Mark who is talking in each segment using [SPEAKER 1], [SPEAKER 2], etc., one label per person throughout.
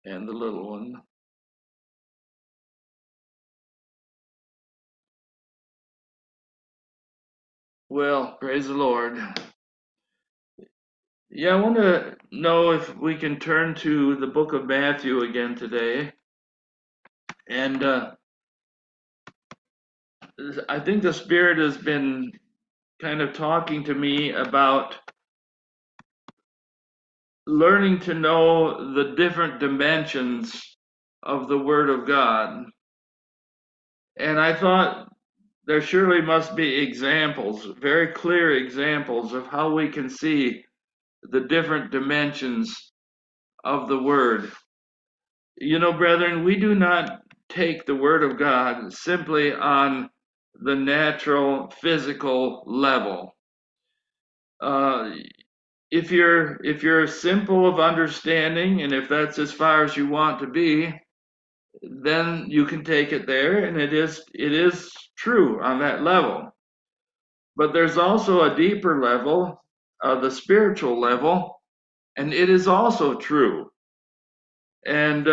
[SPEAKER 1] and the little one. Well, praise the Lord. Yeah, I want to know if we can turn to the book of Matthew again today. And I think the Spirit has been kind of talking to me about learning to know the different dimensions of the Word of God. And I thought there surely must be examples, very clear examples of how we can see the different dimensions of the Word. You know, brethren, we do not take the Word of God simply on the natural, physical level. Uh, if you're simple of understanding, and if that's as far as you want to be, then you can take it there, and it is true on that level. But there's also a deeper level, the spiritual level, and it is also true. And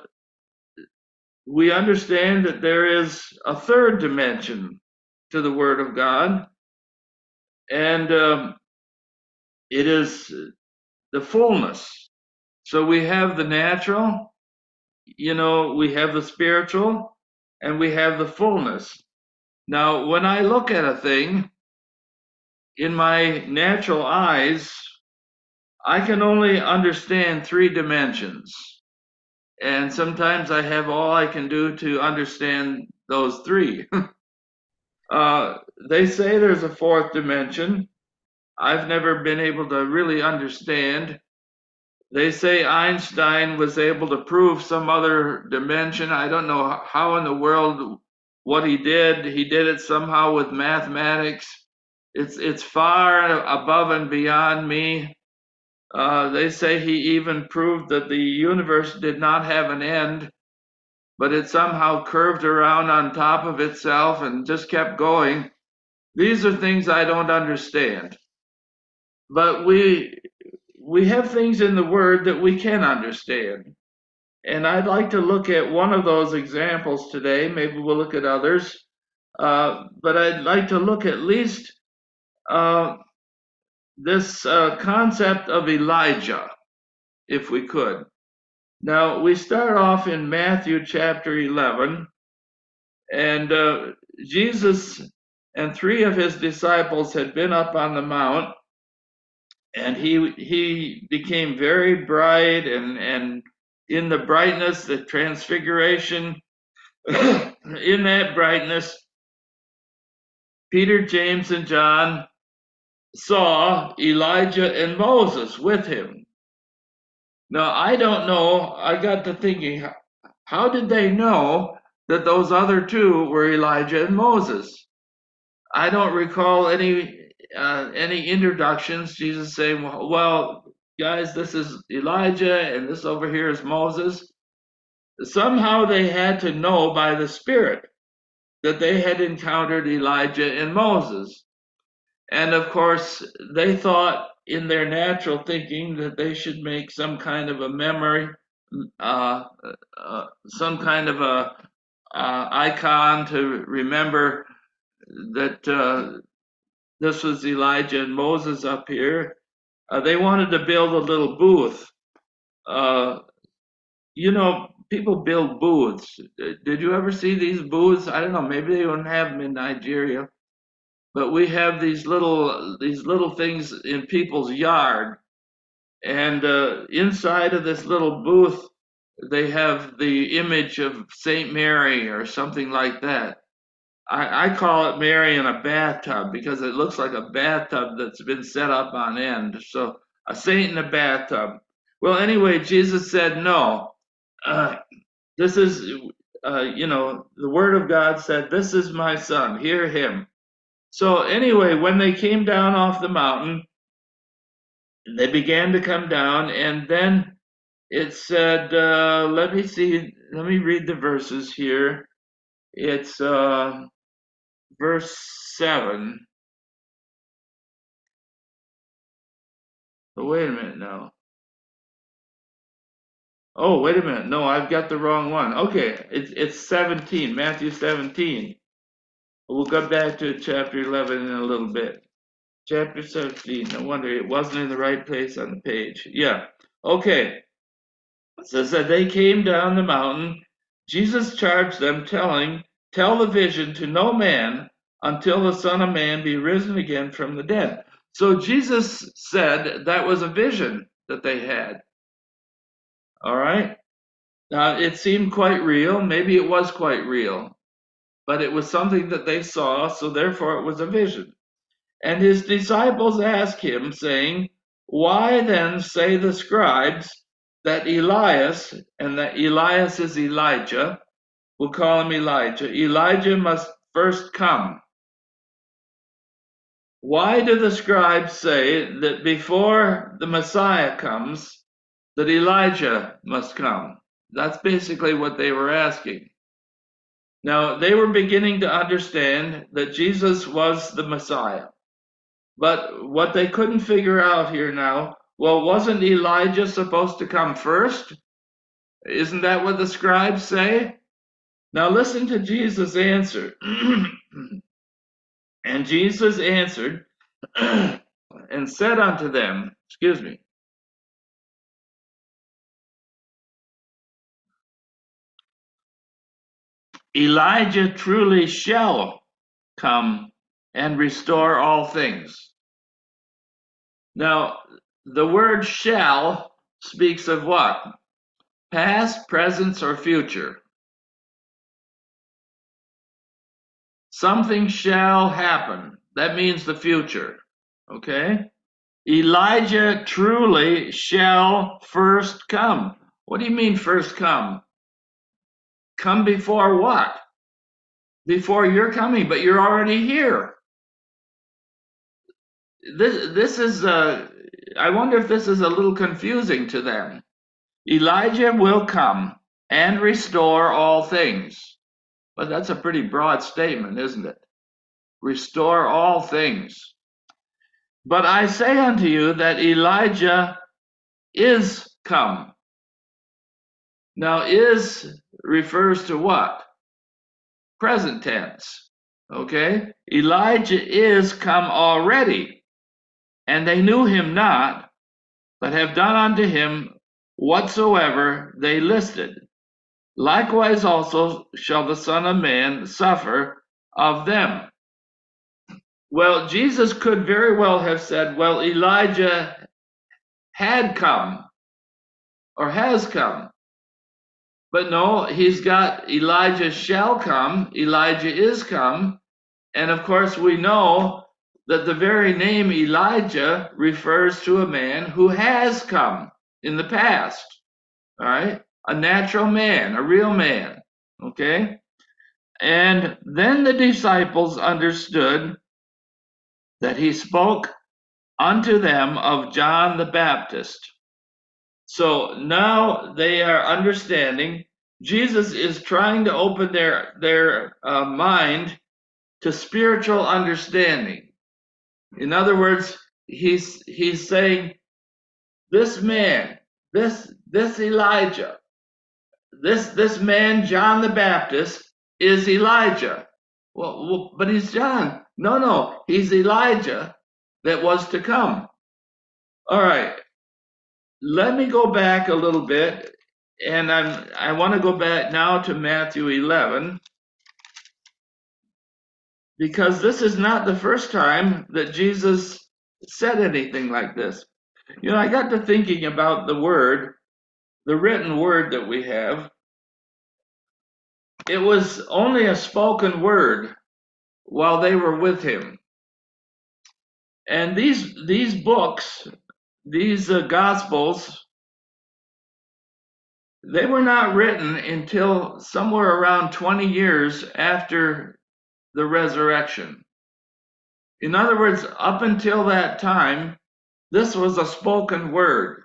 [SPEAKER 1] we understand that there is a third dimension to the Word of God, and it is the fullness. So we have the natural, we have the spiritual, and we have the fullness. Now, when I look at a thing in my natural eyes, I can only understand three dimensions. And sometimes I have all I can do to understand those three. They say there's a fourth dimension. I've never been able to really understand. They say Einstein was able to prove some other dimension. I don't know how in the world what he did. He did it somehow with mathematics. It's far above and beyond me. They say he even proved that the universe did not have an end, but it somehow curved around on top of itself and just kept going. These are things I don't understand. But we have things in the Word that we can understand. And I'd like to look at one of those examples today. Maybe we'll look at others. But I'd like to look at least uh, this concept of Elijah, if we could. Now, we start off in Matthew chapter 11, and Jesus and three of his disciples had been up on the mount, and he became very bright, and in the brightness, the transfiguration, in that brightness, Peter, James, and John saw Elijah and Moses with him. Now, I don't know, I got to thinking, how did they know that those other two were Elijah and Moses? I don't recall any introductions. Jesus saying, "Well, guys, this is Elijah, and this over here is Moses." Somehow they had to know by the Spirit that they had encountered Elijah and Moses. And of course, they thought in their natural thinking that they should make some kind of a memory, uh, some kind of a icon to remember that this was Elijah and Moses up here. They wanted to build a little booth. Uh, People build booths. Did you ever see these booths? I don't know. Maybe they don't have them in Nigeria, but we have these little things in people's yard, and inside of this little booth, they have the image of Saint Mary or something like that. I call it Mary in a bathtub because it looks like a bathtub that's been set up on end. So a saint in a bathtub. Well, anyway, Jesus said no. Uh, this is, the Word of God said, "This is my son. Hear him." So anyway, when they came down off the mountain, they began to come down, and then it said, let me see, let me read the verses here. It's verse 7. Oh, wait a minute now. Oh, wait a minute. No, I've got the wrong one. Okay, it's 17, Matthew 17. We'll go back to chapter 11 in a little bit. Chapter 17. No wonder it wasn't in the right place on the page. Yeah. Okay. It says that they came down the mountain. Jesus charged them, tell the vision to no man until the Son of Man be risen again from the dead. So Jesus said that was a vision that they had. All right. Now, it seemed quite real. Maybe it was quite real, but it was something that they saw, so therefore it was a vision. And his disciples asked him, saying, why then say the scribes that Elias, and that Elias is Elijah, we'll call him Elijah, Elijah must first come? Why do the scribes say that before the Messiah comes, that Elijah must come? That's basically what they were asking. Now, they were beginning to understand that Jesus was the Messiah. But what they couldn't figure out here now, well, wasn't Elijah supposed to come first? Isn't that what the scribes say? Now listen to Jesus' answer. And Jesus answered and said unto them, Elijah truly shall come and restore all things. Now, the word shall speaks of what? Past, present, or future. Something shall happen. That means the future. Okay? Elijah truly shall first come. What do you mean first come? Come before what? Before you're coming, but you're already here. This is I wonder if this is a little confusing to them. Elijah will come and restore all things. But that's a pretty broad statement, isn't it? Restore all things. But I say unto you that Elijah is come. Now, is refers to what? Present tense. Okay? Elijah is come already, and they knew him not, but have done unto him whatsoever they listed. Likewise also shall the Son of Man suffer of them. Well, Jesus could very well have said, well, Elijah had come or has come. But no, he's got Elijah shall come, Elijah is come. And of course, we know that the very name Elijah refers to a man who has come in the past. All right? A natural man, a real man. Okay? And then the disciples understood that he spoke unto them of John the Baptist. So now they are understanding. Jesus is trying to open their mind to spiritual understanding. In other words, he's saying, this man, this Elijah, this man John the Baptist is Elijah. Well, but he's John. No, he's Elijah that was to come. All right. Let me go back a little bit, and I want to go back now to Matthew 11, because this is not the first time that Jesus said anything like this. You know, I got to thinking about the word, the written word that we have. It was only a spoken word while they were with him. And these books, these Gospels, they were not written until somewhere around 20 years after the resurrection. In other words, up until that time, this was a spoken word.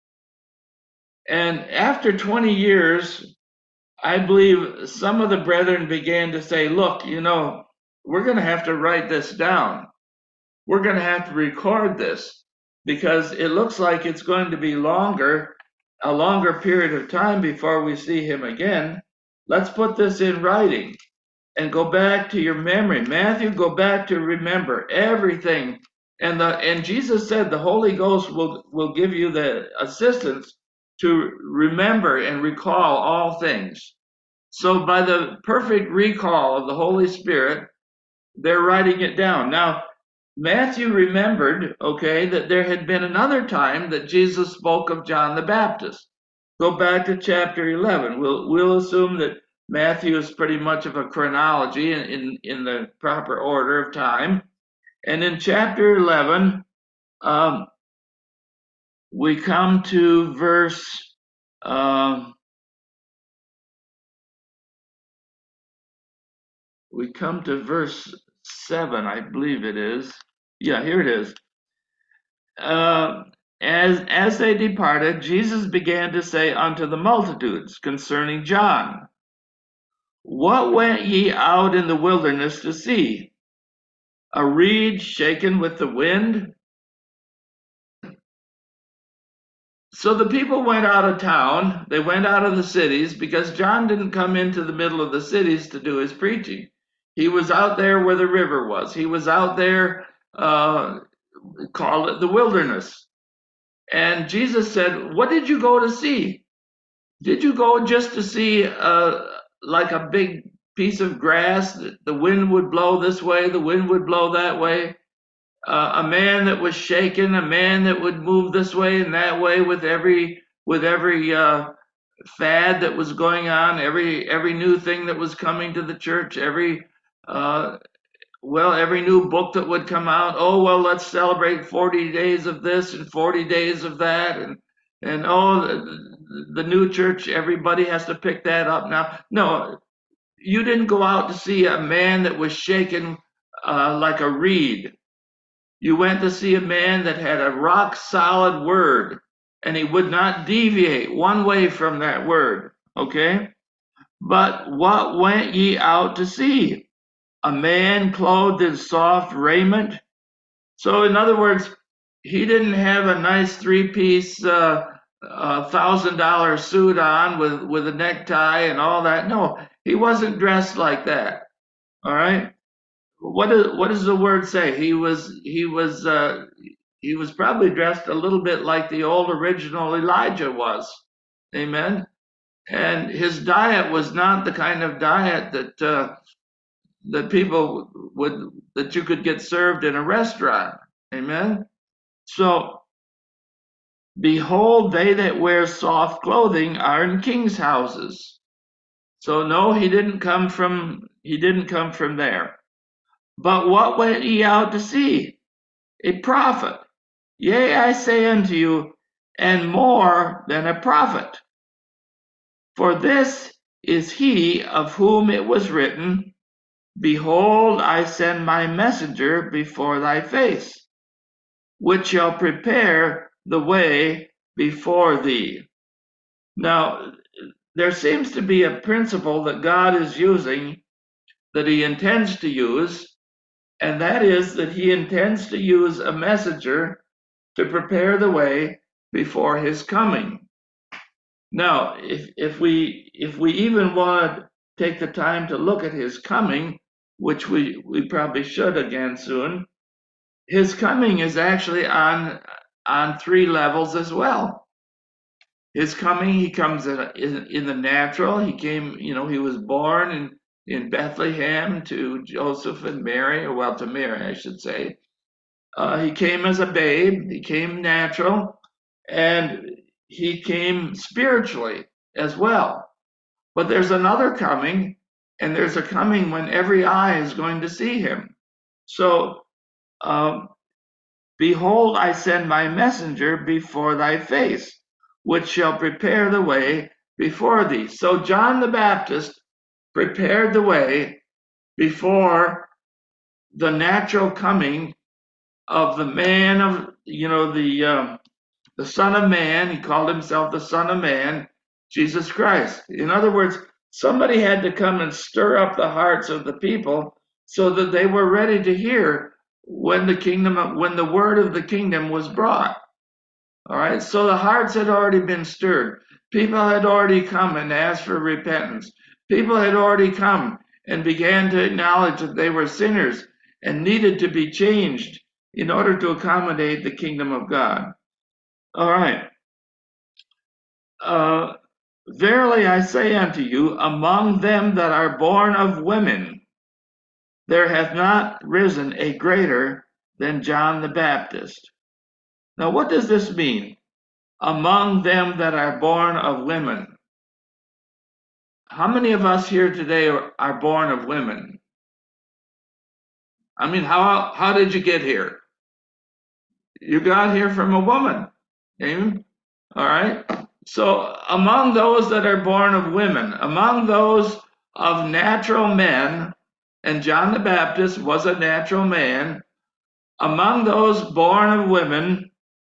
[SPEAKER 1] And after 20 years, I believe some of the brethren began to say, look, you know, we're going to have to write this down. We're going to have to record this because it looks like it's going to be longer a longer period of time before we see him again. Let's put this in writing and go back to your memory. Matthew, go back to remember everything. And Jesus said the Holy Ghost will give you the assistance to remember and recall all things. So by the perfect recall of the Holy Spirit, they're writing it down. Now, Matthew remembered, okay, that there had been another time that Jesus spoke of John the Baptist. Go back to chapter 11. We'll assume that Matthew is pretty much of a chronology in the proper order of time. And in chapter 11, we come to verse um, 7, I believe it is. Yeah, here it is. As they departed, Jesus began to say unto the multitudes concerning John, what went ye out in the wilderness to see? A reed shaken with the wind? So the people went out of town, they went out of the cities, because John didn't come into the middle of the cities to do his preaching. He was out there where the river was. He was out there, call it the wilderness. And Jesus said, what did you go to see? Did you go just to see like a big piece of grass? The wind would blow this way, the wind would blow that way. A man that was shaken, a man that would move this way and that way with every fad that was going on, every new thing that was coming to the church, uh, every new book that would come out. Oh, well, let's celebrate 40 days of this and 40 days of that. And oh, the new church, everybody has to pick that up now. No, you didn't go out to see a man that was shaken like a reed. You went to see a man that had a rock solid word, and he would not deviate one way from that word. Okay? But what went ye out to see? A man clothed in soft raiment? So, in other words, he didn't have a nice three-piece, $1,000 suit on with a necktie and all that. No, he wasn't dressed like that. All right. What does the word say? He was probably dressed a little bit like the old original Elijah was. Amen. And his diet was not the kind of diet that people would that you could get served in a restaurant. Amen. So behold, they that wear soft clothing are in kings' houses. So no, he didn't come from there. But what went ye out to see? A prophet. Yea, I say unto you, and more than a prophet. For this is he of whom it was written, behold, I send my messenger before thy face, which shall prepare the way before thee. Now, there seems to be a principle that God is using, that he intends to use, and that is that he intends to use a messenger to prepare the way before his coming. Now, if we even want to take the time to look at his coming, which we probably should again soon, his coming is actually on three levels as well. His coming, he comes in the natural. He came, he was born in Bethlehem to Joseph and Mary, or well, to Mary, I should say. He came as a babe. He came natural, and he came spiritually as well. But there's another coming, and there's a coming when every eye is going to see him. So, behold, I send my messenger before thy face, which shall prepare the way before thee. So John the Baptist prepared the way before the natural coming of the man of, the Son of Man. He called himself the Son of Man, Jesus Christ. In other words, somebody had to come and stir up the hearts of the people so that they were ready to hear when the word of the kingdom was brought. All right, so the hearts had already been stirred. People had already come and asked for repentance. People had already come and began to acknowledge that they were sinners and needed to be changed in order to accommodate the kingdom of God. All right. Verily I say unto you, among them that are born of women, there hath not risen a greater than John the Baptist. Now, what does this mean? Among them that are born of women. How many of us here today are born of women? I mean, how did you get here? You got here from a woman. Amen? All right. So among those that are born of women, among those of natural men, and John the Baptist was a natural man, among those born of women,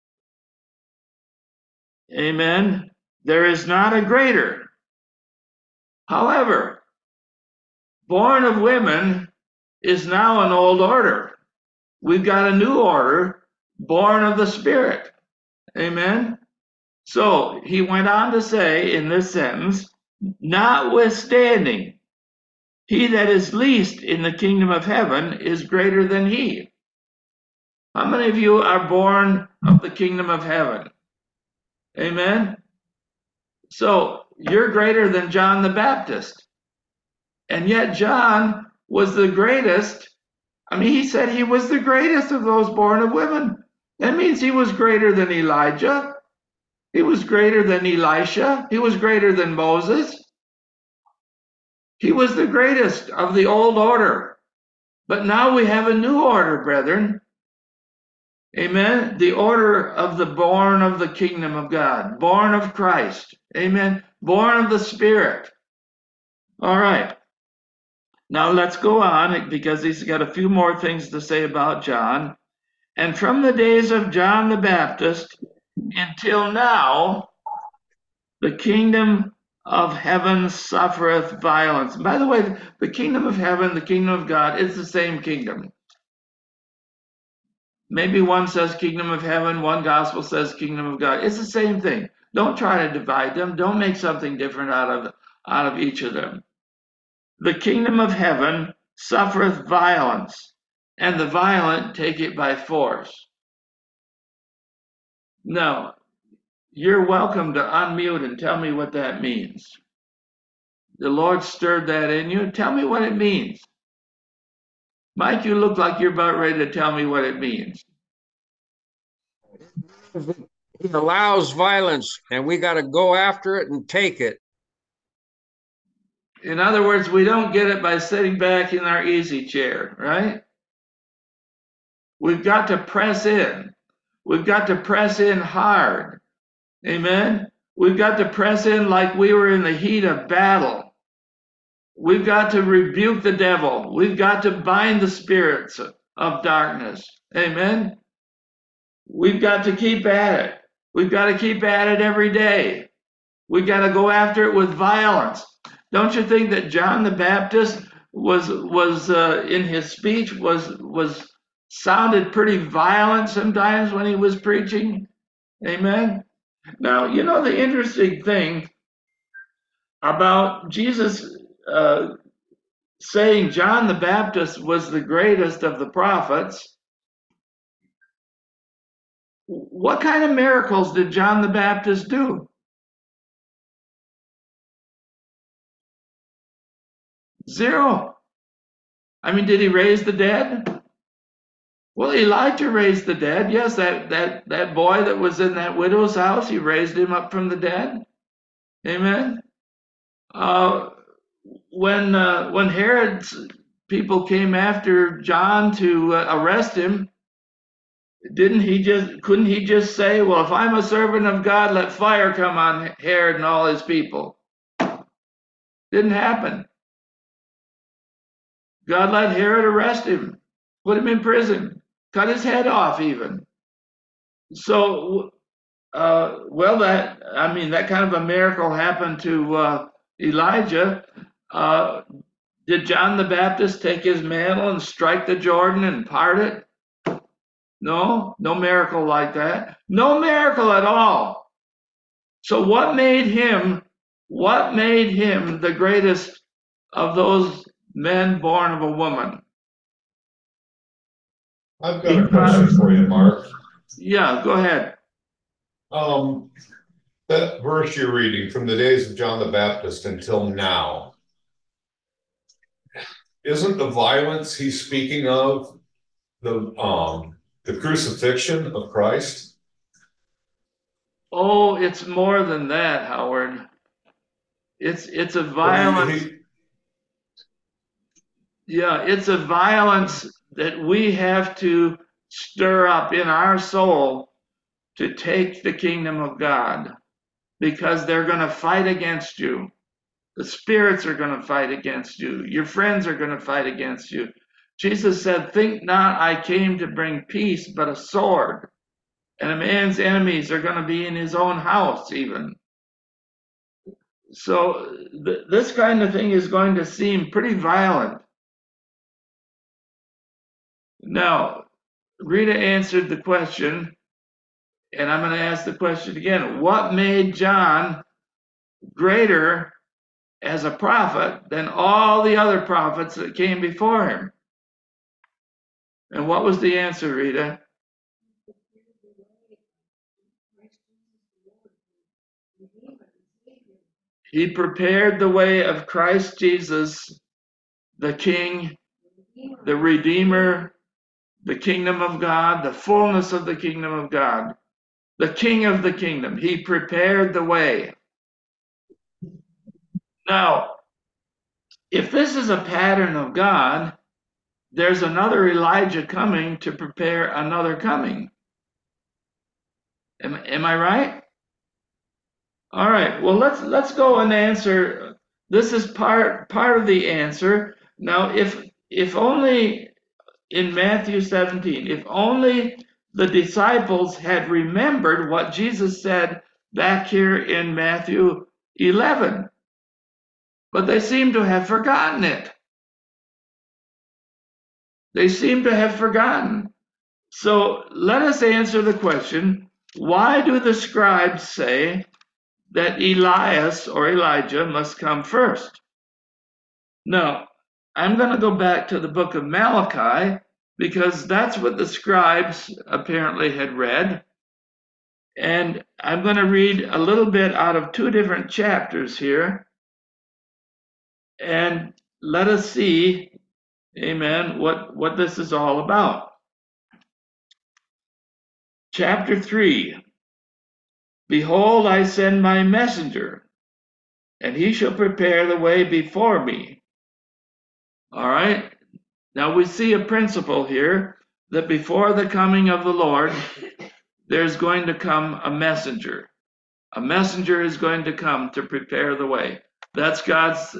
[SPEAKER 1] amen, there is not a greater. However, born of women is now an old order. We've got a new order, born of the Spirit. Amen. So he went on to say in this sentence, notwithstanding, he that is least in the kingdom of heaven is greater than he. How many of you are born of the kingdom of heaven? Amen. So you're greater than John the Baptist. And yet John was the greatest. I mean, he said he was the greatest of those born of women. That means he was greater than Elijah. He was greater than Elisha. He was greater than Moses. He was the greatest of the old order. But now we have a new order, brethren. Amen. The order of the born of the kingdom of God, born of Christ. Amen. Born of the Spirit. All right. Now let's go on because he's got a few more things to say about John. And from the days of John the Baptist until now, the kingdom of heaven suffereth violence. By the way, the kingdom of heaven, the kingdom of God, is the same kingdom. Maybe one says kingdom of heaven, one gospel says kingdom of God. It's the same thing. Don't try to divide them. Don't make something different out of each of them. The kingdom of heaven suffereth violence, and the violent take it by force. Now, you're welcome to unmute and tell me what that means. The Lord stirred that in you. Tell me what it means. Mike, you look like you're about ready to tell me what it means.
[SPEAKER 2] He allows violence, and we got to go after it and take it.
[SPEAKER 1] In other words, we don't get it by sitting back in our easy chair, right? We've got to press in. We've got to press in hard. Amen? We've got to press in like we were in the heat of battle. We've got to rebuke the devil. We've got to bind the spirits of darkness. Amen? We've got to keep at it. We've got to keep at it every day. We've got to go after it with violence. Don't you think that John the Baptist was in his speech was sounded pretty violent sometimes when he was preaching? Amen. Now, you know the interesting thing about Jesus saying John the Baptist was the greatest of the prophets. What kind of miracles did John the Baptist do? Zero. I mean, did he raise the dead? Well, Elijah raised the dead. Yes, that boy that was in that widow's house, he raised him up from the dead. Amen. When Herod's people came after John to arrest him, couldn't he just say, well, if I'm a servant of God, let fire come on Herod and all his people? Didn't happen. God let Herod arrest him, put him in prison, cut his head off even. So, that kind of a miracle happened to Elijah. Did John the Baptist take his mantle and strike the Jordan and part it? No, no miracle like that. No miracle at all. So what made him the greatest of those men born of a woman?
[SPEAKER 3] I've got a question for you, Mark.
[SPEAKER 1] Yeah, go ahead.
[SPEAKER 3] Um, that verse you're reading from the days of John the Baptist until now, isn't the violence he's speaking of the crucifixion of Christ?
[SPEAKER 1] Oh, it's more than that, Howard. It's a
[SPEAKER 3] But
[SPEAKER 1] violence. Yeah, it's a violence that we have to stir up in our soul to take the kingdom of God, because they're going to fight against you. The spirits are going to fight against you. Your friends are going to fight against you. Jesus said, "Think not I came to bring peace, but a sword." And a man's enemies are going to be in his own house, even. So this kind of thing is going to seem pretty violent. Now, Rita answered the question, and I'm going to ask the question again. What made John greater as a prophet than all the other prophets that came before him? And what was the answer, Rita? He prepared the way of Christ Jesus, the King, the Redeemer, the kingdom of God, the fullness of the kingdom of God, the King of the kingdom. He prepared the way. Now, if this is a pattern of God, there's another Elijah coming to prepare another coming. Am I right? All right. Well, let's go and answer. This is part of the answer. Now, if only in Matthew 17, if only the disciples had remembered what Jesus said back here in Matthew 11, but they seem to have forgotten it. They seem to have forgotten. So let us answer the question, why do the scribes say that Elias or Elijah must come first? Now, I'm going to go back to the book of Malachi, because that's what the scribes apparently had read. And I'm going to read a little bit out of two different chapters here. And let us see, amen, what this is all about. Chapter 3. Behold, I send my messenger, and he shall prepare the way before me. All right. Now we see a principle here that before the coming of the Lord, there's going to come a messenger. A messenger is going to come to prepare the way. That's God's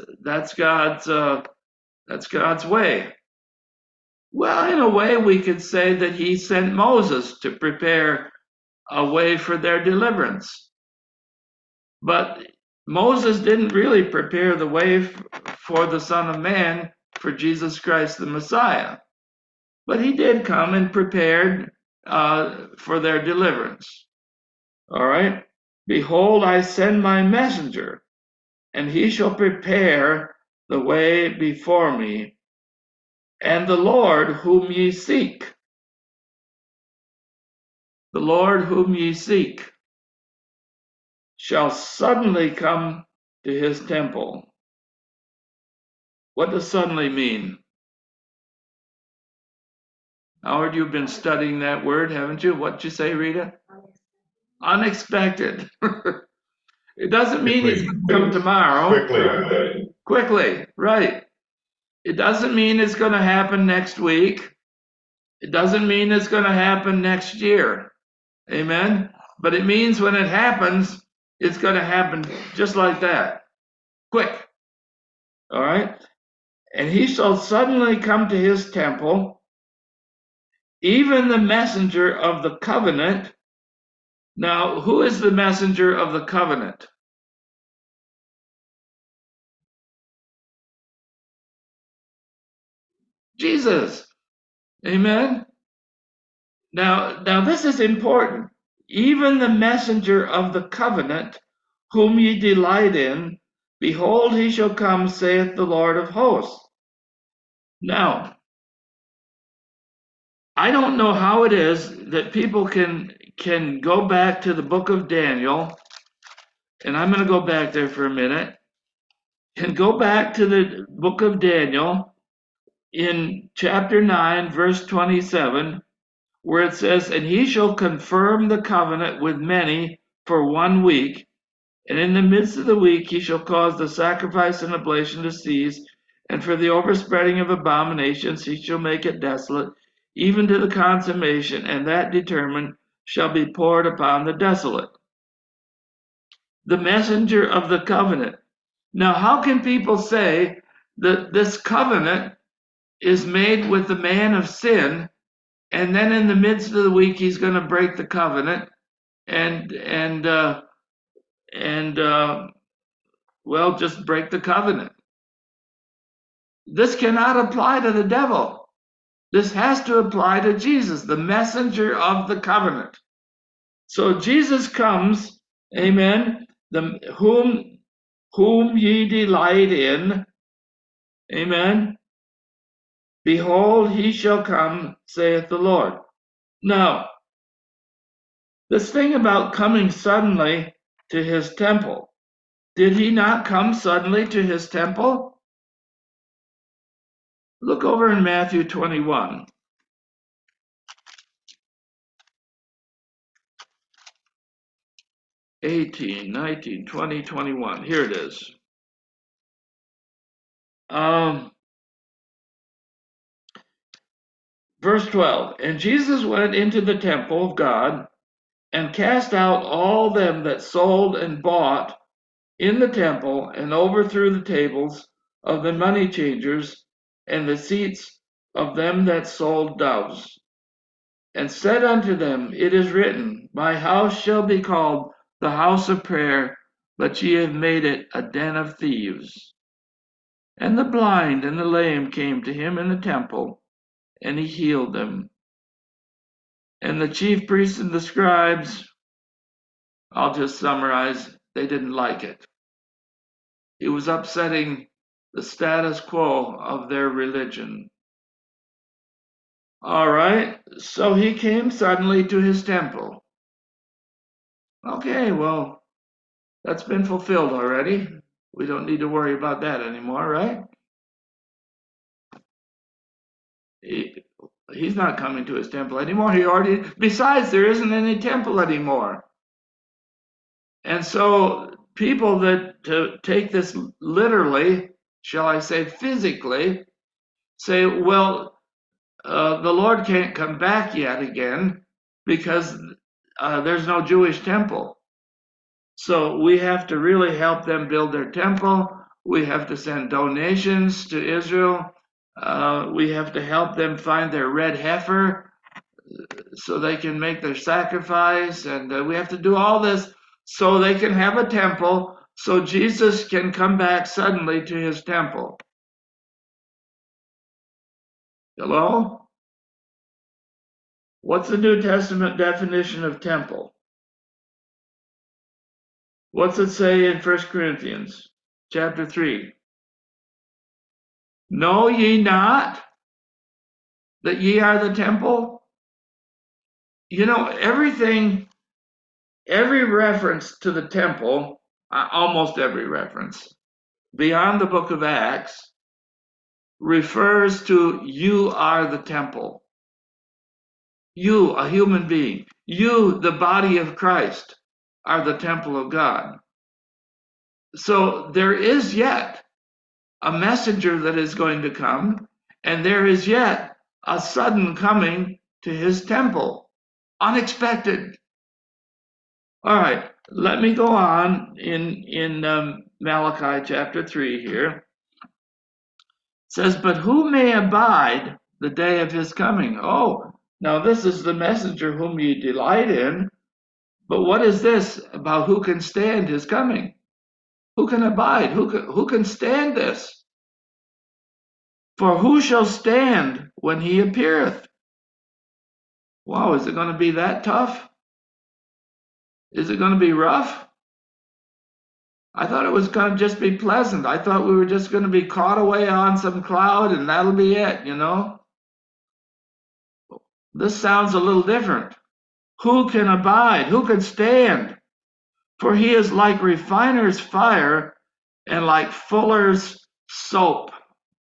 [SPEAKER 1] way. Well, in a way, we could say that he sent Moses to prepare a way for their deliverance. But Moses didn't really prepare the way for the Son of Man, for Jesus Christ the Messiah. But he did come and prepared for their deliverance. All right. Behold, I send my messenger, and he shall prepare the way before me. And the Lord whom ye seek, the Lord whom ye seek, shall suddenly come to his temple. What does suddenly mean? Howard, you've been studying that word, haven't you? What'd you say, Rita? Unexpected. It doesn't mean it's going to come tomorrow. Quickly, right. It doesn't mean it's going to happen next week. It doesn't mean it's going to happen next year. Amen. But it means when it happens, it's going to happen just like that. Quick. All right. And he shall suddenly come to his temple, even the messenger of the covenant. Now, who is the messenger of the covenant? Jesus. Amen. Now this is important. Even the messenger of the covenant, whom ye delight in, behold, he shall come, saith the Lord of hosts. Now, I don't know how it is that people can go back to the book of Daniel, and I'm going to go back there for a minute, can go back to the book of Daniel in chapter 9, verse 27, where it says, and he shall confirm the covenant with many for 1 week, and in the midst of the week he shall cause the sacrifice and oblation to cease, and for the overspreading of abominations he shall make it desolate, even to the consummation, and that determined shall be poured upon the desolate. The messenger of the covenant. Now, how can people say that this covenant is made with the man of sin, and then in the midst of the week he's going to break the covenant and well, just break the covenant? This cannot apply to the devil. This has to apply to Jesus, the messenger of the covenant. So Jesus comes, amen, whom ye delight in, amen. Behold, he shall come, saith the Lord. Now, this thing about coming suddenly to his temple, did he not come suddenly to his temple? Look over in Matthew 21. 18, 19, 20, 21. Here it is. Verse 12. And Jesus went into the temple of God and cast out all them that sold and bought in the temple, and overthrew the tables of the money changers and the seats of them that sold doves, and said unto them, it is written, my house shall be called the house of prayer, but ye have made it a den of thieves. And the blind and the lame came to him in the temple, and he healed them. And the chief priests and the scribes, I'll just summarize, they didn't like it. It was upsetting the status quo of their religion. All right, so he came suddenly to his temple. Okay, well, that's been fulfilled already. We don't need to worry about that anymore, right? He's not coming to his temple anymore. Besides, there isn't any temple anymore. And so people that take this literally, shall I say physically, say, well, the Lord can't come back yet again because there's no Jewish temple. So we have to really help them build their temple. We have to send donations to Israel. We have to help them find their red heifer so they can make their sacrifice. And we have to do all this so they can have a temple, so Jesus can come back suddenly to his temple. Hello? What's the New Testament definition of temple? What's it say in 1 Corinthians chapter 3? Know ye not that ye are the temple? You know, every reference to the temple, almost every reference, beyond the book of Acts, refers to you are the temple. You, a human being, you, the body of Christ, are the temple of God. So there is yet a messenger that is going to come, and there is yet a sudden coming to his temple. Unexpected. All right, let me go on in Malachi chapter 3 here. It says, but who may abide the day of his coming? Oh, now this is the messenger whom ye delight in. But what is this about who can stand his coming? Who can abide? Who can stand this? For who shall stand when he appeareth? Wow, is it going to be that tough? Is it going to be rough? I thought it was going to just be pleasant. I thought we were just going to be caught away on some cloud and that'll be it, you know? This sounds a little different. Who can abide? Who can stand? For he is like refiner's fire and like fuller's soap.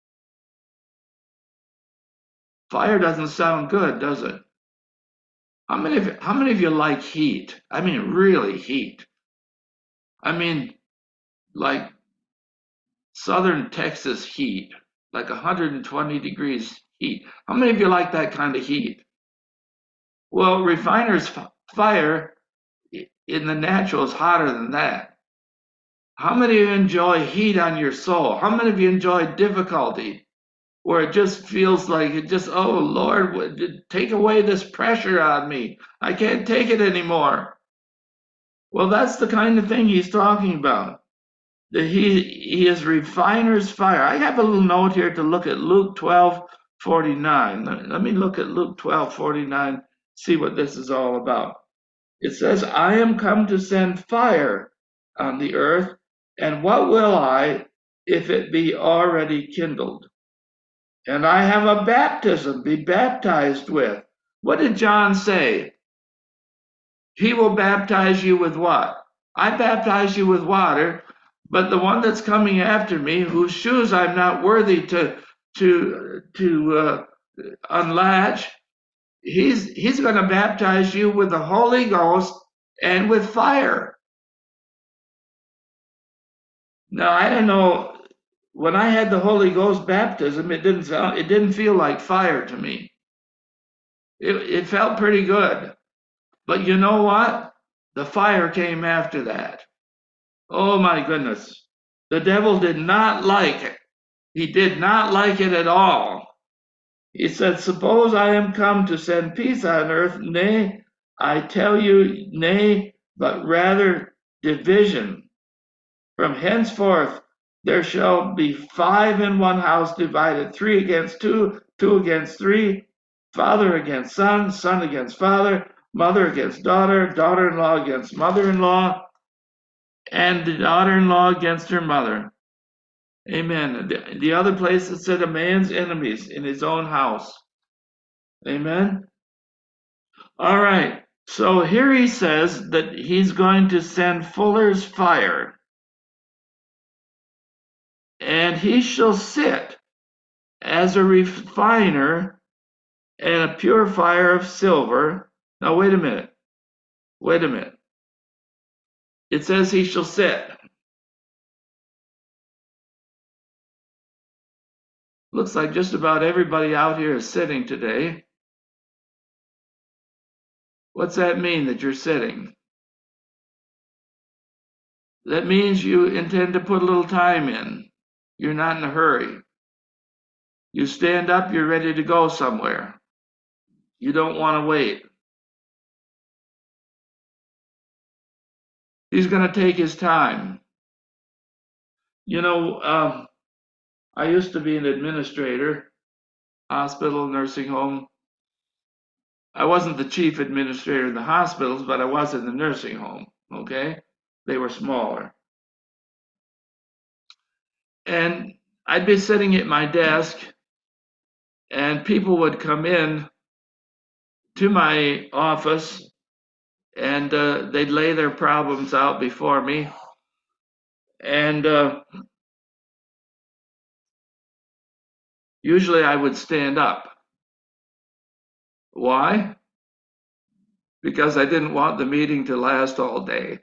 [SPEAKER 1] Fire doesn't sound good, does it? How many of you like heat? I mean, really heat. I mean, like southern Texas heat, like 120 degrees heat. How many of you like that kind of heat? Well, refiner's fire in the natural is hotter than that. How many of you enjoy heat on your soul? How many of you enjoy difficulty where it just feels like it just, oh Lord, take away this pressure on me. I can't take it anymore. Well, that's the kind of thing he's talking about. That he is refiner's fire. I have a little note here to look at Luke 12:49. Let me look at Luke 12:49, see what this is all about. It says, I am come to send fire on the earth, and what will I if it be already kindled? And I have a baptism, be baptized with. What did John say? He will baptize you with what? I baptize you with water, but the one that's coming after me, whose shoes I'm not worthy to unlatch, he's going to baptize you with the Holy Ghost and with fire. Now I don't know. When I had the Holy Ghost baptism, it didn't feel like fire to me. It felt pretty good. But you know what? The fire came after that. Oh my goodness. The devil did not like it. He did not like it at all. He said, suppose I am come to send peace on earth. Nay, I tell you, nay, but rather division. From henceforth there shall be 5 in one house divided, 3 against 2, 2 against 3, father against son, son against father, mother against daughter, daughter-in-law against mother-in-law, and the daughter-in-law against her mother. Amen. The other place it said a man's enemies in his own house. Amen. All right. So here he says that he's going to send fuller's fire. And he shall sit as a refiner and a purifier of silver. Now, wait a minute. Wait a minute. It says he shall sit. Looks like just about everybody out here is sitting today. What's that mean that you're sitting? That means you intend to put a little time in. You're not in a hurry. You stand up, you're ready to go somewhere. You don't want to wait. He's going to take his time. You know, I used to be an administrator, hospital, nursing home. I wasn't the chief administrator in the hospitals, but I was in the nursing home, okay? They were smaller. And I'd be sitting at my desk, and people would come in to my office, and they'd lay their problems out before me. And usually I would stand up. Why? Because I didn't want the meeting to last all day.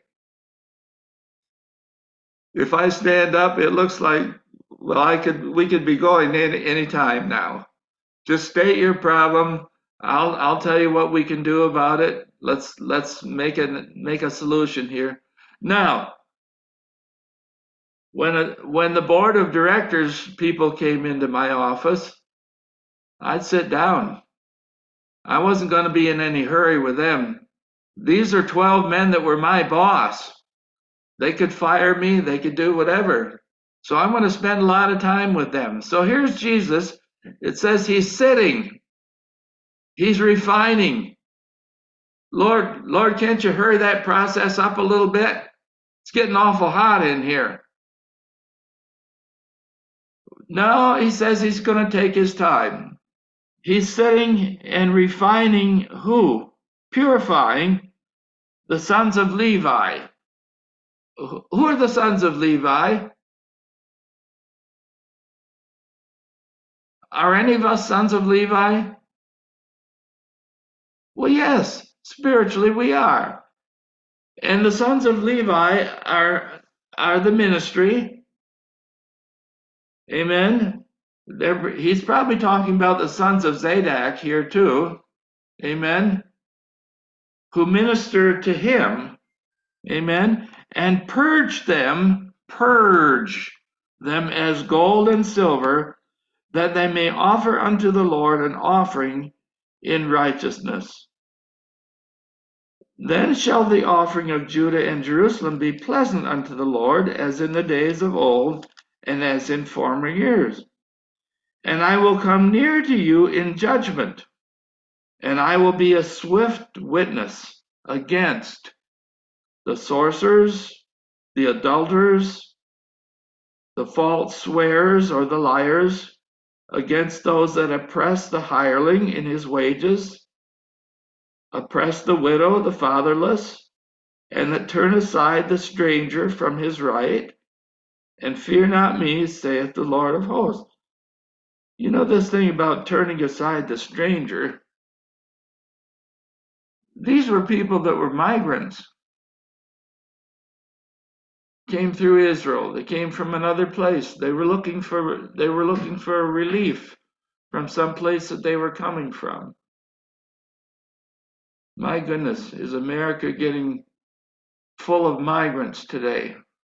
[SPEAKER 1] If I stand up, it looks like, well, we could be going any time now. Just state your problem. I'll tell you what we can do about it. Let's make a solution here. Now, when the board of directors people came into my office, I'd sit down. I wasn't going to be in any hurry with them. These are 12 men that were my boss. They could fire me, they could do whatever. So I'm going to spend a lot of time with them. So here's Jesus. It says he's sitting. He's refining. Lord, can't you hurry that process up a little bit? It's getting awful hot in here. No, he says he's going to take his time. He's sitting and refining who? Purifying the sons of Levi. Who are the sons of Levi? Are any of us sons of Levi? Well, yes, spiritually we are. And the sons of Levi are the ministry. Amen. He's probably talking about the sons of Zadok here too. Amen. Who minister to him. Amen. And purge them as gold and silver, that they may offer unto the Lord an offering in righteousness. Then shall the offering of Judah and Jerusalem be pleasant unto the Lord, as in the days of old, and as in former years. And I will come near to you in judgment, and I will be a swift witness against the sorcerers, the adulterers, the false swearers or the liars, against those that oppress the hireling in his wages, oppress the widow, the fatherless, and that turn aside the stranger from his right, and fear not me, saith the Lord of hosts. You know this thing about turning aside the stranger? These were people that were migrants, came through Israel. They came from another place. They were looking for a relief from some place that they were coming from. My goodness, is America getting full of migrants today?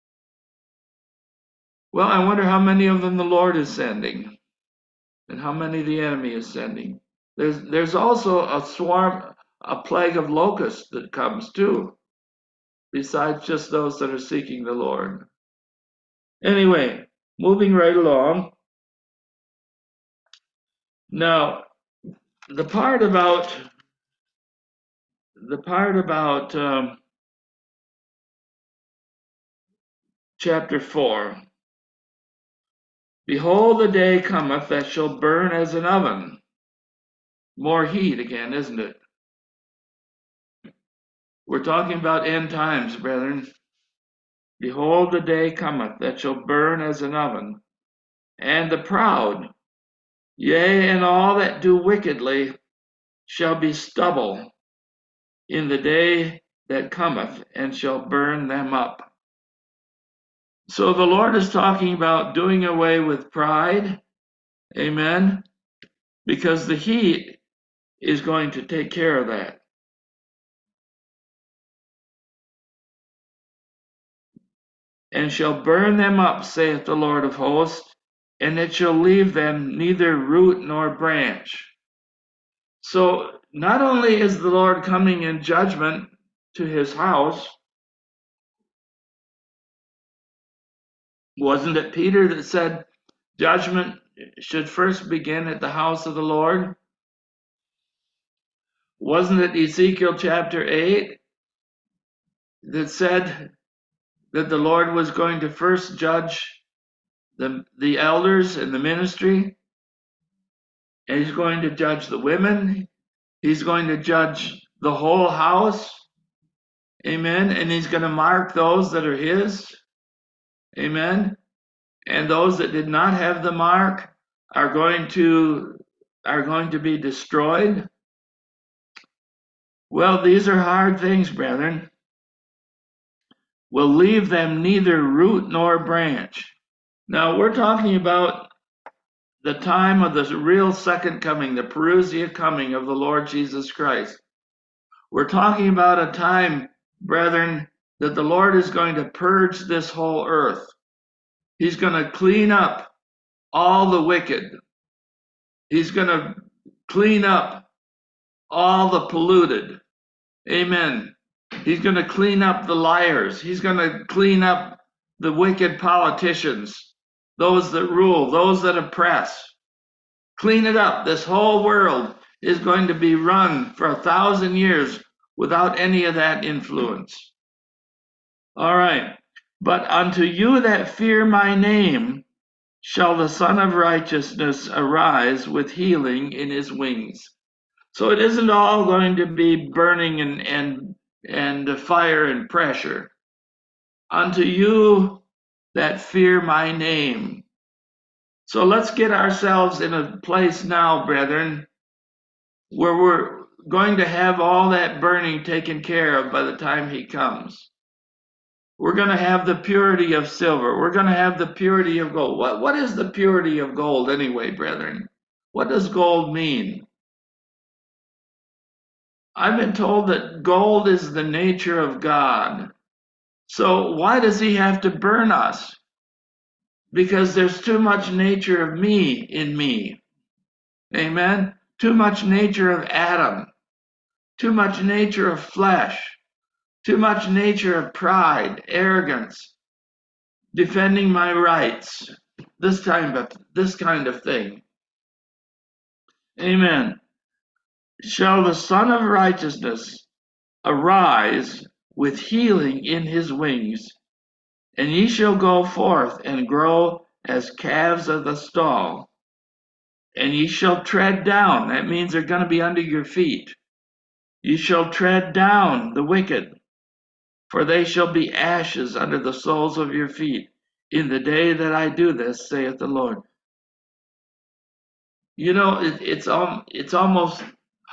[SPEAKER 1] Well, I wonder how many of them the Lord is sending, and how many the enemy is sending. There's also a plague of locusts that comes too, besides just those that are seeking the Lord. Anyway, moving right along. Now, the part about chapter 4. Behold, the day cometh that shall burn as an oven. More heat again, isn't it? We're talking about end times, brethren. Behold, the day cometh that shall burn as an oven, and the proud, yea, and all that do wickedly, shall be stubble in the day that cometh, and shall burn them up. So the Lord is talking about doing away with pride, amen, because the heat is going to take care of that. And shall burn them up, saith the Lord of hosts, and it shall leave them neither root nor branch. So not only is the Lord coming in judgment to his house, wasn't it Peter that said judgment should first begin at the house of the Lord? Wasn't it Ezekiel chapter 8 that said that the Lord was going to first judge the elders in the ministry? And he's going to judge the women. He's going to judge the whole house. Amen. And he's going to mark those that are his. Amen. And those that did not have the mark are going to be destroyed. Well, these are hard things, brethren. Will leave them neither root nor branch. Now we're talking about the time of the real second coming, the parousia coming of the Lord Jesus Christ. We're talking about a time, brethren, that the Lord is going to purge this whole earth. He's going to clean up all the wicked. He's going to clean up all the polluted. Amen. He's going to clean up the liars. He's going to clean up the wicked politicians, those that rule, those that oppress. Clean it up. This whole world is going to be run for 1,000 years without any of that influence. All right. But unto you that fear my name shall the Son of Righteousness arise with healing in his wings. So it isn't all going to be burning and fire and pressure. Unto you that fear my name. So let's get ourselves in a place now, brethren, where we're going to have all that burning taken care of by the time he comes. We're going to have the purity of silver. We're going to have the purity of gold. What is the purity of gold anyway, brethren? What does gold mean? I've been told that gold is the nature of God. So why does he have to burn us? Because there's too much nature of me in me. Amen? Too much nature of Adam. Too much nature of flesh. Too much nature of pride, arrogance, defending my rights, this kind of thing. Amen. Shall the Son of Righteousness arise with healing in his wings, and ye shall go forth and grow as calves of the stall, and ye shall tread down. That means they're going to be under your feet. Ye shall tread down the wicked, for they shall be ashes under the soles of your feet in the day that I do this, saith the Lord. You know, it's almost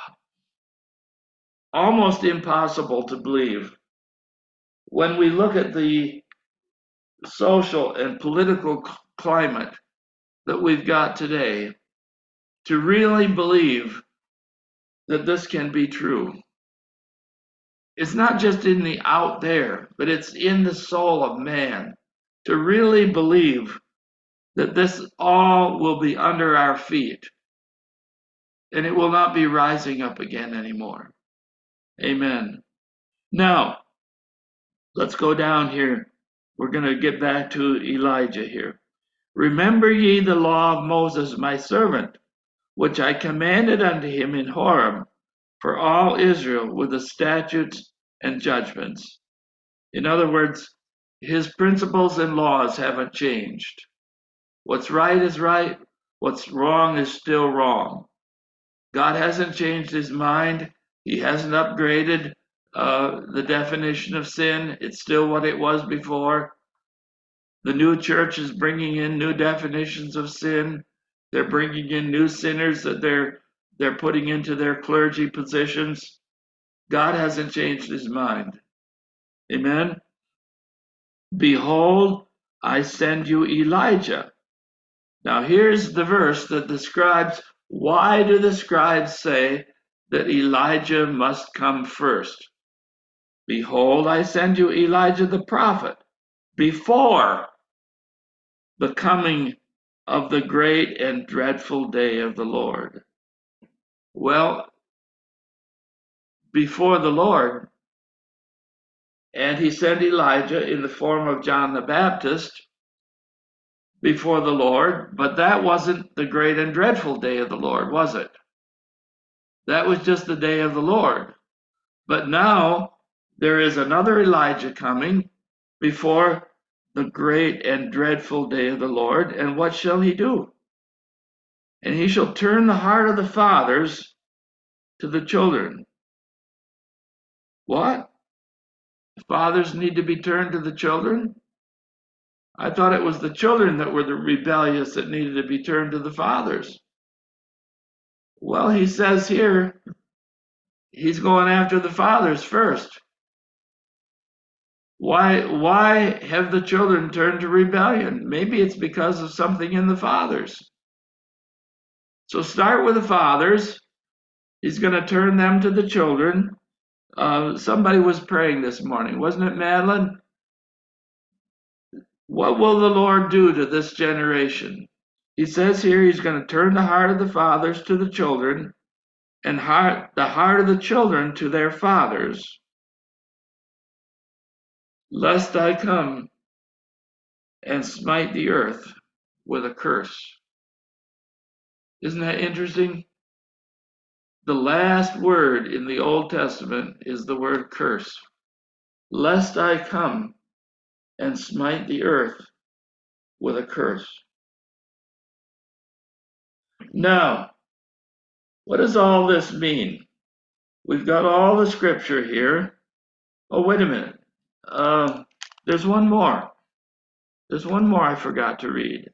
[SPEAKER 1] impossible to believe when we look at the social and political climate that we've got today to really believe that this can be true. It's not just in the out there, but it's in the soul of man to really believe that this all will be under our feet and it will not be rising up again anymore. Amen. Now, let's go down here. We're going to get back to Elijah here. Remember ye the law of Moses, my servant, which I commanded unto him in Horeb for all Israel with the statutes and judgments. In other words, his principles and laws haven't changed. What's right is right. What's wrong is still wrong. God hasn't changed his mind. He hasn't upgraded the definition of sin. It's still what it was before. The new church is bringing in new definitions of sin. They're bringing in new sinners that they're putting into their clergy positions. God hasn't changed his mind. Amen. Behold, I send you Elijah. Now here's the verse that describes why do the scribes say that Elijah must come first. Behold, I send you Elijah the prophet before the coming of the great and dreadful day of the Lord. Well, before the Lord, and he sent Elijah in the form of John the Baptist before the Lord, but that wasn't the great and dreadful day of the Lord, was it? That was just the day of the Lord. But now there is another Elijah coming before the great and dreadful day of the Lord. And what shall he do? And he shall turn the heart of the fathers to the children. What? Fathers need to be turned to the children? I thought it was the children that were the rebellious that needed to be turned to the fathers. Well, he says here, he's going after the fathers first. Why have the children turned to rebellion? Maybe it's because of something in the fathers. So start with the fathers. He's going to turn them to the children. Somebody was praying this morning, wasn't it, Madeline? What will the Lord do to this generation? He says here he's going to turn the heart of the fathers to the children and the heart of the children to their fathers, lest I come and smite the earth with a curse. Isn't that interesting? The last word in the Old Testament is the word curse. Lest I come and smite the earth with a curse. Now, what does all this mean? We've got all the scripture here. Oh, wait a minute. There's one more. There's one more I forgot to read.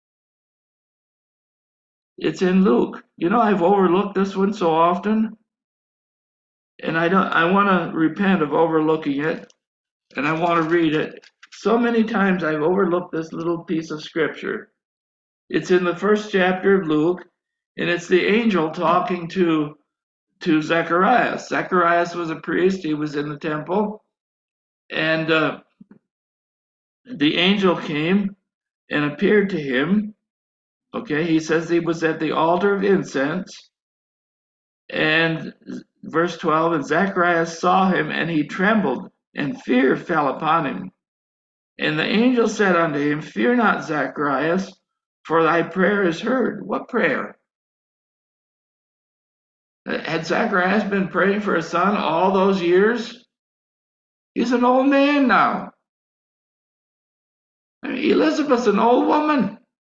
[SPEAKER 1] It's in Luke. You know, I've overlooked this one so often, and I want to repent of overlooking it, and I want to read it. So many times I've overlooked this little piece of scripture. It's in the first chapter of Luke, and it's the angel talking to Zacharias. Zacharias was a priest. He was in the temple, and the angel came and appeared to him. Okay, he says he was at the altar of incense, and verse 12, and Zacharias saw him, and he trembled, and fear fell upon him. And the angel said unto him, Fear not, Zacharias, for thy prayer is heard. What prayer? Had Zacharias been praying for a son all those years? He's an old man now. I mean, Elizabeth's an old woman.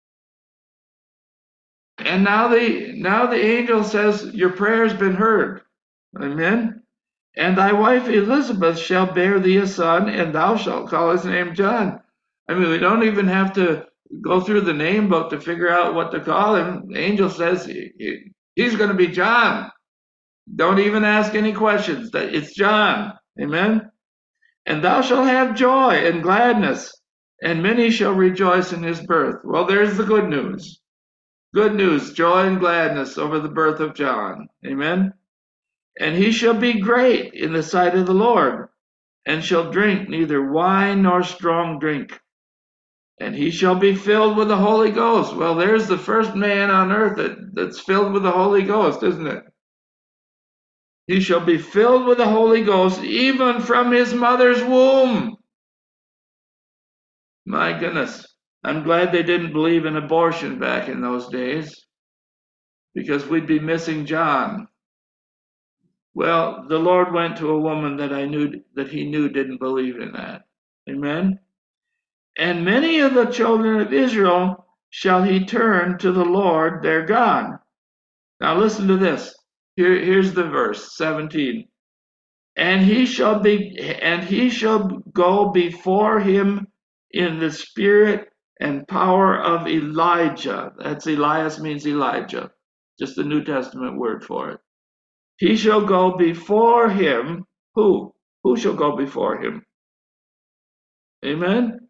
[SPEAKER 1] And now the angel says, Your prayer has been heard. Amen. And thy wife Elizabeth shall bear thee a son, and thou shalt call his name John. I mean, we don't even have to go through the name book to figure out what to call him. The angel says he's going to be John. Don't even ask any questions. It's John. Amen. And thou shalt have joy and gladness, and many shall rejoice in his birth. Well, there's the good news. Good news, joy and gladness over the birth of John. Amen. And he shall be great in the sight of the Lord, and shall drink neither wine nor strong drink. And he shall be filled with the Holy Ghost. Well, there's the first man on earth that's filled with the Holy Ghost, isn't it? He shall be filled with the Holy Ghost even from his mother's womb. My goodness. I'm glad they didn't believe in abortion back in those days, because we'd be missing John. Well, the Lord went to a woman that he knew didn't believe in that. Amen. And many of the children of Israel shall he turn to the Lord their God. Now listen to this. Here's the verse 17. And he shall go before him in the spirit and power of Elijah. That's Elias means Elijah. Just the New Testament word for it. He shall go before him. Who? Who shall go before him? Amen.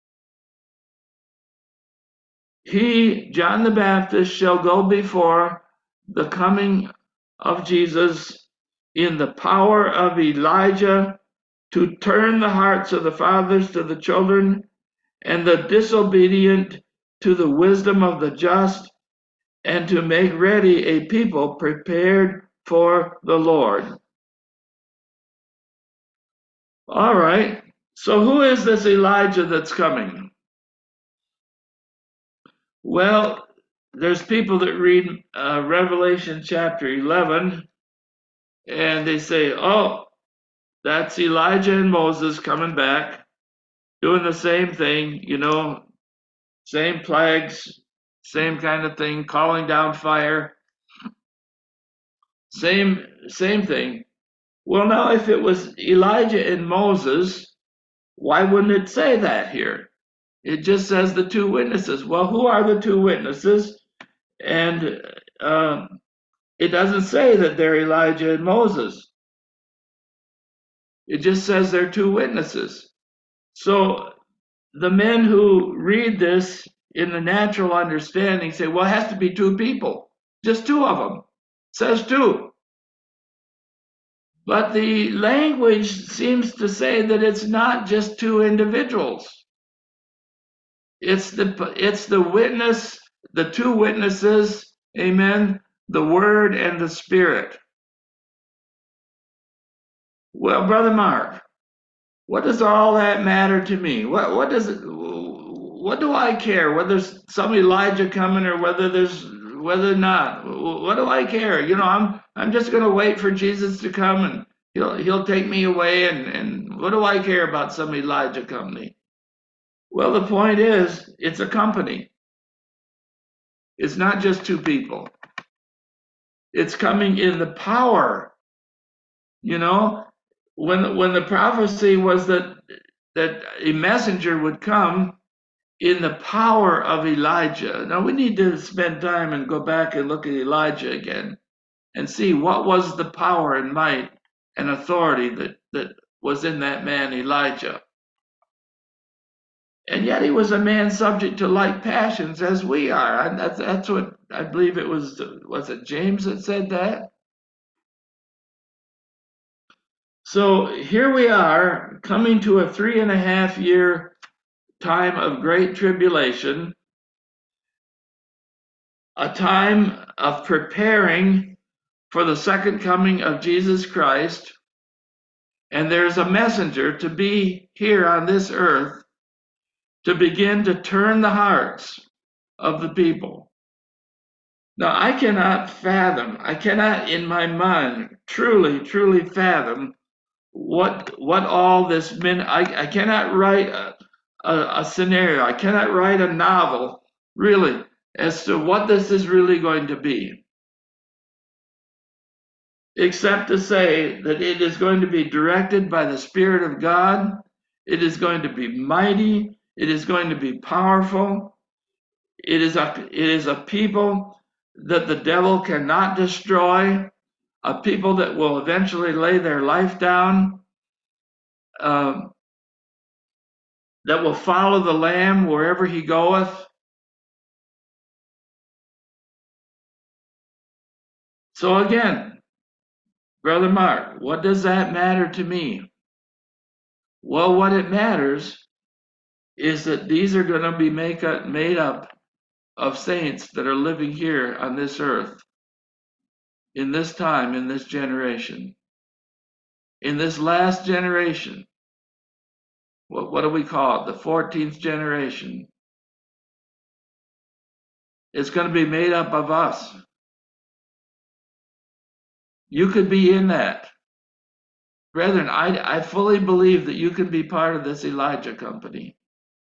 [SPEAKER 1] He, John the Baptist, shall go before the coming of Jesus in the power of Elijah to turn the hearts of the fathers to the children and the disobedient to the wisdom of the just, and to make ready a people prepared for the Lord. All right. So who is this Elijah that's coming? Well, there's people that read Revelation chapter 11, and they say, oh, that's Elijah and Moses coming back, doing the same thing, you know, same plagues, same kind of thing, calling down fire, same thing. Well, now, if it was Elijah and Moses, why wouldn't it say that here? It just says the two witnesses. Well, who are the two witnesses? And it doesn't say that they're Elijah and Moses. It just says they're two witnesses. So the men who read this in the natural understanding say, well, it has to be two people, just two of them. It says two. But the language seems to say that it's not just two individuals. It's the witness, the two witnesses, amen, the Word and the Spirit. Well, Brother Mark, what does all that matter to me? What does it? What do I care whether there's some Elijah coming or whether there's whether or not. What do I care? I'm just going to wait for Jesus to come, and he'll take me away, and what do I care about some Elijah company? Well, the point is, it's a company. It's not just two people. It's coming in the power. When the prophecy was that a messenger would come in the power of Elijah. Now we need to spend time and go back and look at Elijah again and see what was the power and might and authority that was in that man Elijah. And yet he was a man subject to like passions as we are. And that's what I believe it was it James that said that? So here we are coming to a 3.5 year time of great tribulation, a time of preparing for the second coming of Jesus Christ. And there's a messenger to be here on this earth to begin to turn the hearts of the people. Now, I cannot in my mind truly fathom what all this meant. I cannot write a scenario. I cannot write a novel, really, as to what this is really going to be, except to say that it is going to be directed by the Spirit of God. It is going to be mighty. It is going to be powerful. It is a people that the devil cannot destroy, a people that will eventually lay their life down, that will follow the Lamb wherever he goeth. So again, Brother Mark, what does that matter to me? Well, what it matters is that these are going to be made up of saints that are living here on this earth, in this time, in this generation, in this last generation. What do we call it? The 14th generation. It's going to be made up of us. You could be in that. Brethren, I fully believe that you can be part of this Elijah company.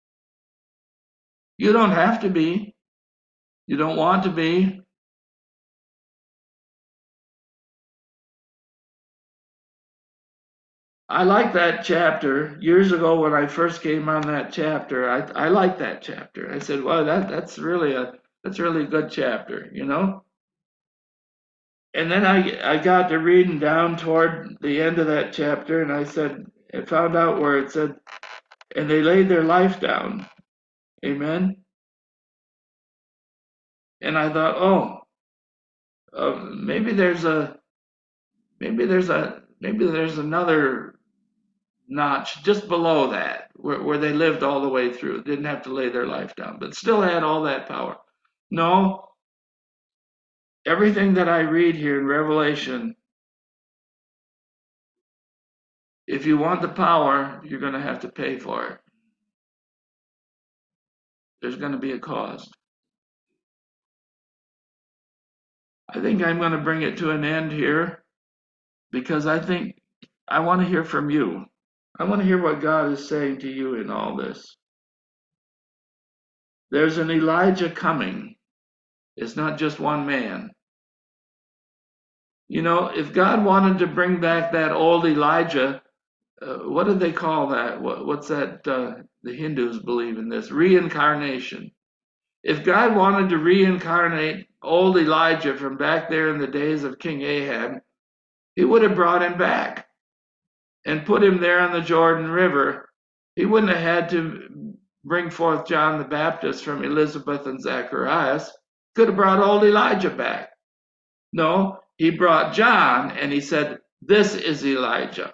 [SPEAKER 1] You don't have to be. You don't want to be. I like that chapter. Years ago when I first came on that chapter, I liked that chapter. I said, well, that's really a good chapter, And then I got to reading down toward the end of that chapter, and I found out where it said, and they laid their life down. Amen. And I thought, maybe there's another notch just below that where they lived all the way through, didn't have to lay their life down, but still had all that power. No, everything that I read here in Revelation, if you want the power, you're going to have to pay for it. There's going to be a cost. I think I'm going to bring it to an end here because I think I want to hear from you. I want to hear what God is saying to you in all this. There's an Elijah coming. It's not just one man. If God wanted to bring back that old Elijah, what do they call that? What's that? The Hindus believe in this reincarnation. If God wanted to reincarnate old Elijah from back there in the days of King Ahab, he would have brought him back and put him there on the Jordan River. He wouldn't have had to bring forth John the Baptist from Elizabeth and Zacharias. Could have brought old Elijah back. No, he brought John and he said, this is Elijah.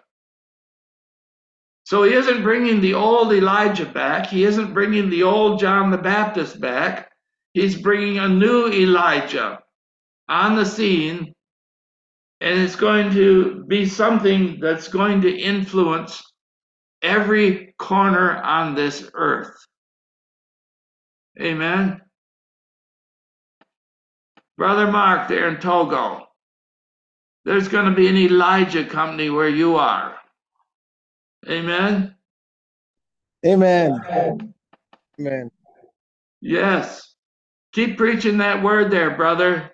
[SPEAKER 1] So he isn't bringing the old Elijah back. He isn't bringing the old John the Baptist back. He's bringing a new Elijah on the scene, and it's going to be something that's going to influence every corner on this earth. Amen. Brother Mark there in Togo. There's going to be an Elijah company where you are. Amen.
[SPEAKER 4] Amen. Amen.
[SPEAKER 1] Yes. Keep preaching that word there, brother.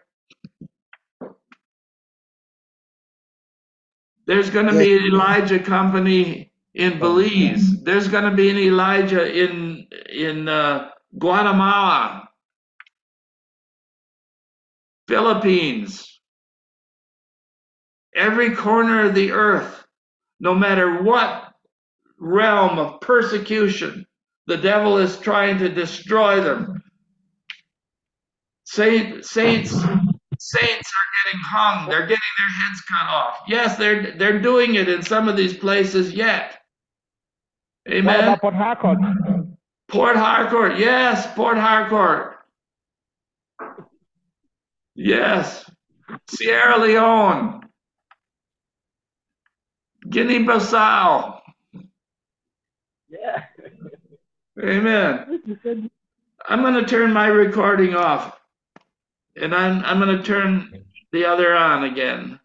[SPEAKER 1] There's going to
[SPEAKER 4] Yes.
[SPEAKER 1] be an Elijah company in Belize. There's going to be an Elijah in Guatemala, Philippines, every corner of the earth, no matter what realm of persecution the devil is trying to destroy them. Saints are getting hung. They're getting their heads cut off. Yes, they're doing it in some of these places yet.
[SPEAKER 5] What
[SPEAKER 1] Amen.
[SPEAKER 5] about Port Harcourt?
[SPEAKER 1] Port Harcourt. Yes, Port Harcourt. Yes. Sierra Leone. Guinea-Bissau.
[SPEAKER 5] Yeah.
[SPEAKER 1] Amen. I'm going to turn my recording off, and I'm going to turn the other on again.